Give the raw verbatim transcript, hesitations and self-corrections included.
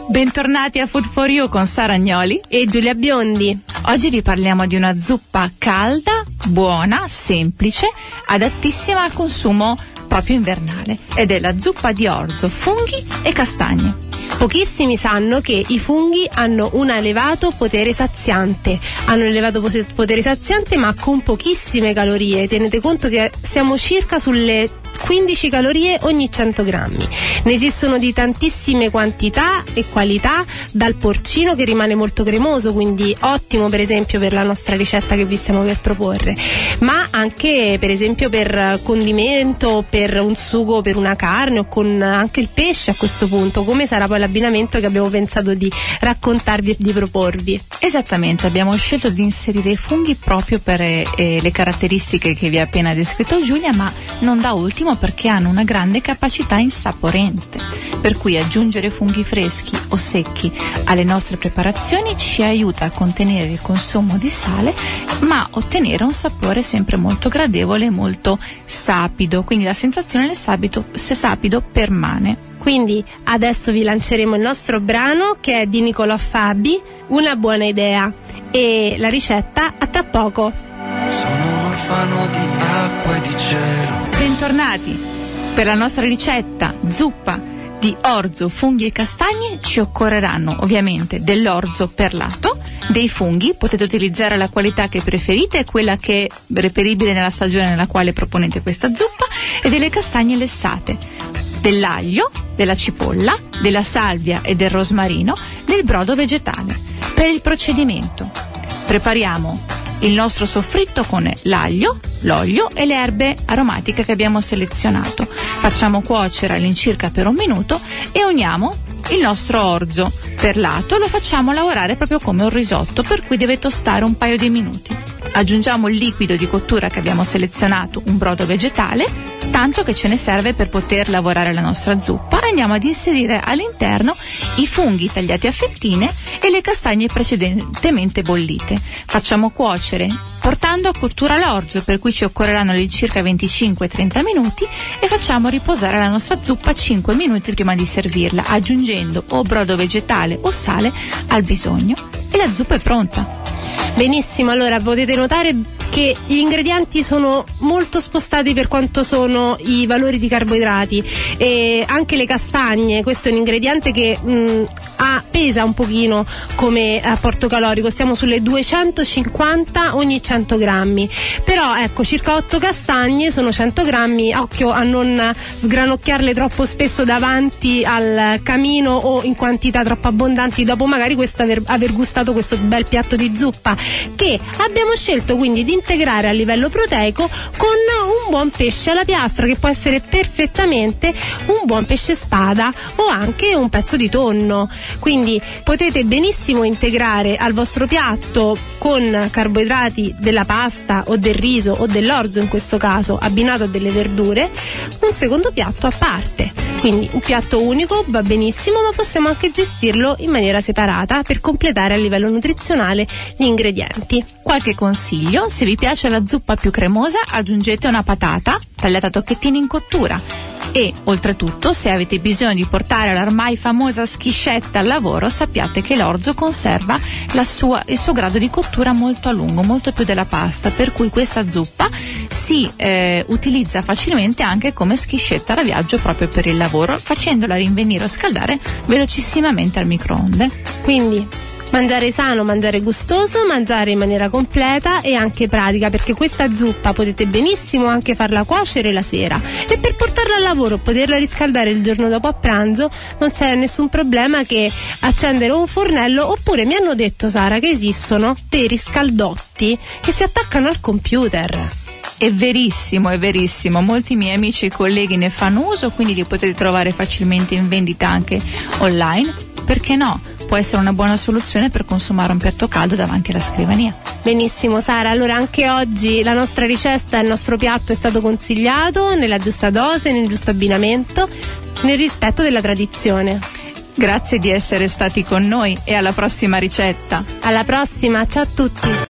Bentornati a Food for You con Sara Agnoli e Giulia Biondi. Oggi vi parliamo di una zuppa calda, buona, semplice, adattissima al consumo proprio invernale, ed è la zuppa di orzo, funghi e castagne. Pochissimi sanno che i funghi hanno un elevato potere saziante, hanno un elevato potere saziante ma con pochissime calorie. Tenete conto che siamo circa sulle quindici calorie ogni cento grammi. Ne esistono di tantissime quantità e qualità, dal porcino che rimane molto cremoso, quindi ottimo per esempio per la nostra ricetta che vi stiamo per proporre, ma anche per esempio per condimento, per un sugo, per una carne o con anche il pesce a questo punto, come sarà poi l'abbinamento che abbiamo pensato di raccontarvi e di proporvi. Esattamente, abbiamo scelto di inserire i funghi proprio per eh, le caratteristiche che vi ha appena descritto Giulia, ma non da ultimo perché hanno una grande capacità insaporente, per cui aggiungere funghi freschi o secchi alle nostre preparazioni ci aiuta a contenere il consumo di sale, ma ottenere un sapore sempre molto gradevole e molto sapido, quindi la sensazione del sapido, se sapido permane. Quindi adesso vi lanceremo il nostro brano, che è di Nicolò Fabi, Una buona idea, e la ricetta a tra poco. Sono orfano di acqua e di cielo. Bentornati! Per la nostra ricetta zuppa di orzo, funghi e castagne ci occorreranno ovviamente dell'orzo perlato, dei funghi, potete utilizzare la qualità che preferite, quella che è reperibile nella stagione nella quale proponete questa zuppa, e delle castagne lessate, dell'aglio, della cipolla, della salvia e del rosmarino, del brodo vegetale. Per il procedimento prepariamo il nostro soffritto con l'aglio, l'olio e le erbe aromatiche che abbiamo selezionato. Facciamo cuocere all'incirca per un minuto e uniamo il nostro orzo perlato, lo facciamo lavorare proprio come un risotto, per cui deve tostare un paio di minuti. Aggiungiamo il liquido di cottura che abbiamo selezionato, un brodo vegetale, tanto che ce ne serve per poter lavorare la nostra zuppa, e andiamo ad inserire all'interno i funghi tagliati a fettine e le castagne precedentemente bollite. Facciamo cuocere portando a cottura l'orzo, per cui ci occorreranno all'incirca venticinque trenta minuti, e facciamo riposare la nostra zuppa cinque minuti prima di servirla, aggiungendo o brodo vegetale o sale al bisogno, e la zuppa è pronta. Benissimo, allora potete notare che gli ingredienti sono molto spostati per quanto sono i valori di carboidrati, e anche le castagne, questo è un ingrediente che mh, ha, pesa un pochino come apporto calorico, stiamo sulle duecentocinquanta ogni cento grammi, però ecco, circa otto castagne sono cento grammi, occhio a non sgranocchiarle troppo spesso davanti al camino o in quantità troppo abbondanti dopo magari questo aver, aver gustato questo bel piatto di zuppa, che abbiamo scelto quindi di integrare a livello proteico con un buon pesce alla piastra, che può essere perfettamente un buon pesce spada o anche un pezzo di tonno. Quindi potete benissimo integrare al vostro piatto con carboidrati della pasta o del riso o dell'orzo, in questo caso abbinato a delle verdure, un secondo piatto a parte. Quindi un piatto unico va benissimo, ma possiamo anche gestirlo in maniera separata per completare a livello nutrizionale gli ingredienti. Qualche consiglio: se vi piace la zuppa più cremosa, aggiungete una patata tagliata a tocchettini in cottura. E oltretutto, se avete bisogno di portare l'ormai famosa schiscetta al lavoro, sappiate che l'orzo conserva la sua, il suo grado di cottura molto a lungo, molto più della pasta, per cui questa zuppa si eh, utilizza facilmente anche come schiscetta da viaggio proprio per il lavoro, facendola rinvenire o scaldare velocissimamente al microonde. Quindi mangiare sano, mangiare gustoso, mangiare in maniera completa e anche pratica, perché questa zuppa potete benissimo anche farla cuocere la sera, e per portarla al lavoro, poterla riscaldare il giorno dopo a pranzo, non c'è nessun problema che accendere un fornello, oppure mi hanno detto, Sara, che esistono dei riscaldotti che si attaccano al computer. È verissimo, è verissimo, molti miei amici e colleghi ne fanno uso, quindi li potete trovare facilmente in vendita anche online. Perché no? Può essere una buona soluzione per consumare un piatto caldo davanti alla scrivania. Benissimo Sara, allora anche oggi la nostra ricetta, il nostro piatto è stato consigliato nella giusta dose, nel giusto abbinamento, nel rispetto della tradizione. Grazie di essere stati con noi e alla prossima ricetta. Alla prossima, ciao a tutti.